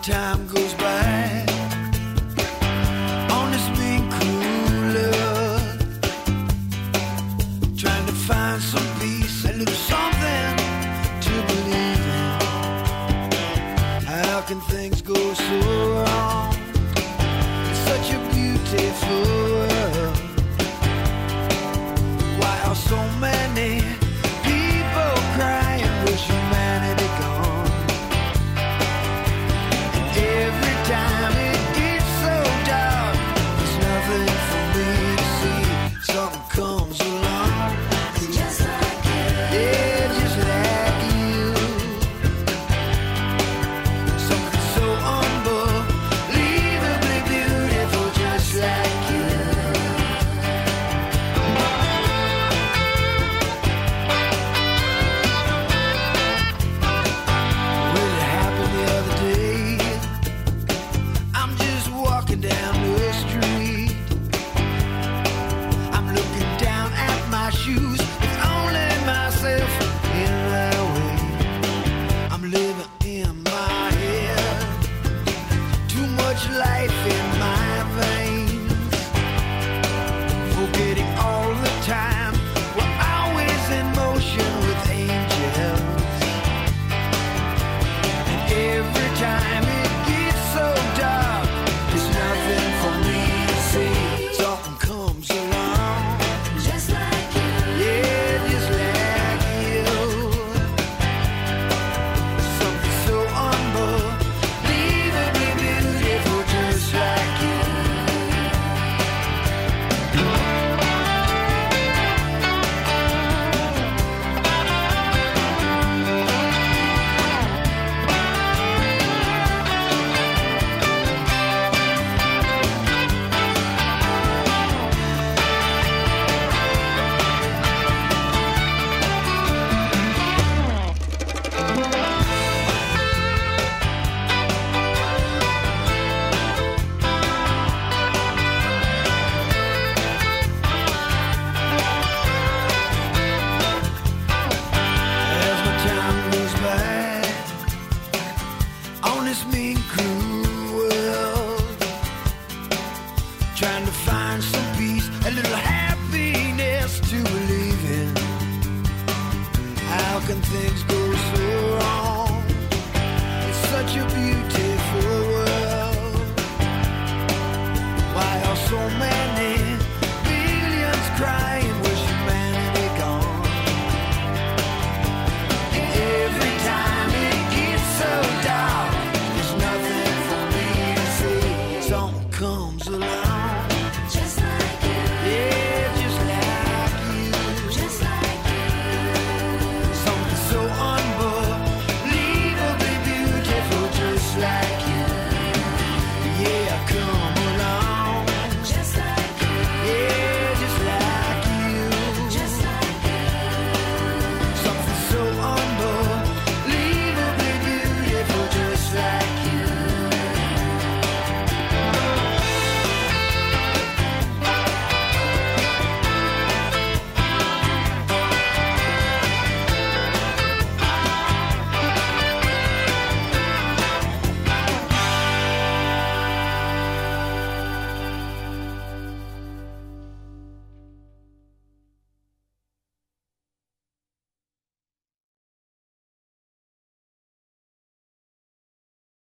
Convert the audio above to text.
time goes by on this mean cruel earth, trying to find some peace, a little something to believe in. How can things go so wrong? It's such a beautiful world. Why are so many people crying? Wish humanity gone. And every time it gets so dark, there's nothing for me to see. Something comes along, Just like you. yeah, just like you. Something so unbelievably beautiful, just like you. Well, it happened the other day. I'm just walking down the street. I'm looking down at my shoes. It's only myself in my way. I'm living in my head. Too much life in my veins. Forgetting all the time. We're always in motion with angels. And every time it gets so dark, there's nothing for me to see. Something comes along, Just like you. yeah, just like you. Something so unbelievably beautiful, just like you. As my time goes by on this mean cruel world, trying to find some peace, a little happiness to believe in. How can things go